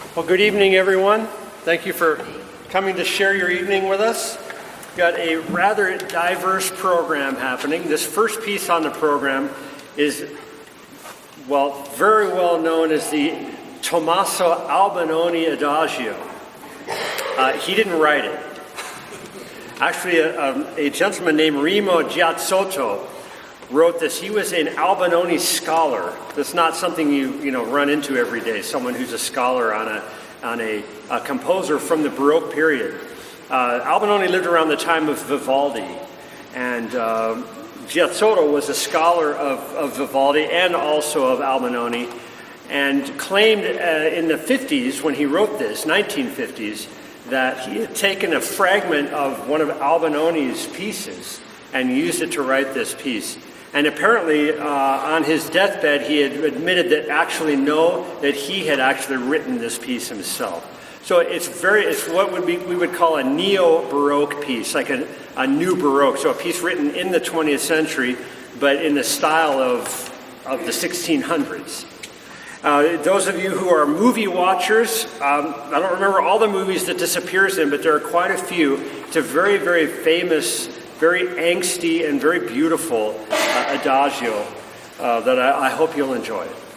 Well, good evening, everyone. Thank you for coming to share your evening with us. We've got a rather diverse program happening. This first piece on the program is, very well known as the Tommaso Albinoni Adagio. He didn't write it. Actually, a gentleman named Remo Giazzotto wrote this. He was an Albinoni scholar. That's not something you run into every day. Someone who's a scholar on a composer from the Baroque period. Albinoni lived around the time of Vivaldi, and Giazzotto was a scholar of Vivaldi and also of Albinoni, and claimed in the 50s, when he wrote this, 1950s, that he had taken a fragment of one of Albinoni's pieces and used it to write this piece. And apparently, on his deathbed, he had admitted that he had actually written this piece himself. So it's what we would call a neo-Baroque piece, like a new Baroque. So a piece written in the 20th century, but in the style of the 1600s. Those of you who are movie watchers, I don't remember all the movies that this appears in, but there are quite a few. It's a very, very famous, very angsty, and very beautiful adagio that I hope you'll enjoy.